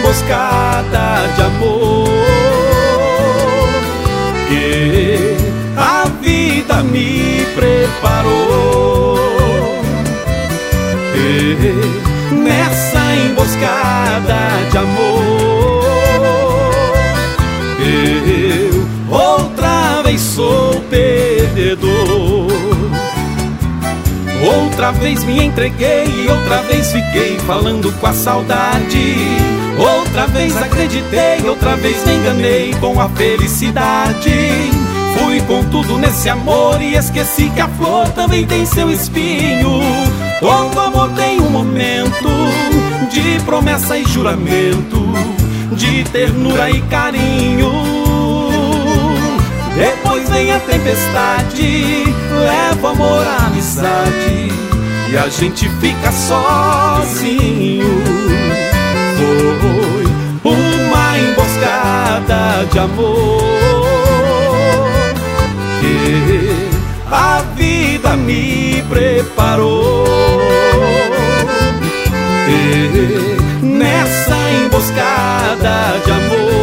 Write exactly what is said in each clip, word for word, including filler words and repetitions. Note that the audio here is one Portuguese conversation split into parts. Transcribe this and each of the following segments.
emboscada de amor que a vida me preparou. E nessa emboscada de amor eu outra vez sou perdedor. Outra vez me entreguei e outra vez fiquei falando com a saudade. Outra vez acreditei, outra vez me enganei com a felicidade. Fui com tudo nesse amor e esqueci que a flor também tem seu espinho. Todo amor tem um momento de promessa e juramento, de ternura e carinho. Depois vem a tempestade, leva o amor à amizade e a gente fica sozinho. Foi uma emboscada de amor que a vida me preparou. E nessa emboscada de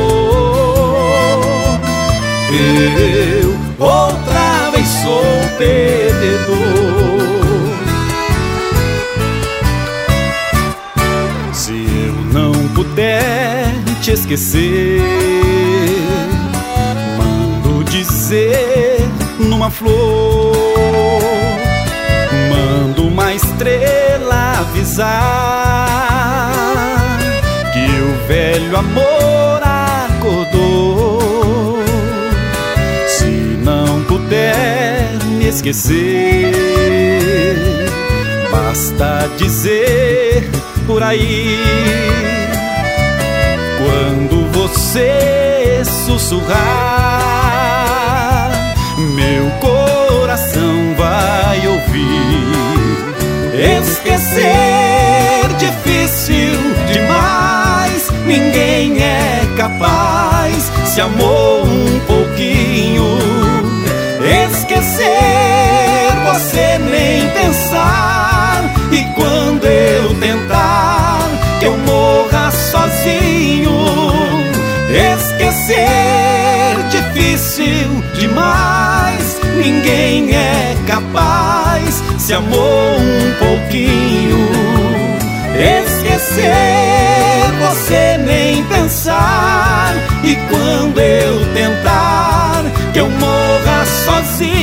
amor eu outra vez sou perdedor. Se eu não puder te esquecer, mando dizer numa flor, mando uma estrela avisar que o velho amor acordou. Se não puder me esquecer, basta dizer por aí, quando você sussurrar, meu coração vai ouvir. Esquecer difícil demais, ninguém é capaz, se amou um pouquinho. Esquecer você nem pensar, e quando eu tentar que eu morra sozinho. Esquecer difícil demais, ninguém é capaz, se amou um pouquinho. Esquecer você nem pensar, e quando eu tentar que eu morra sozinho.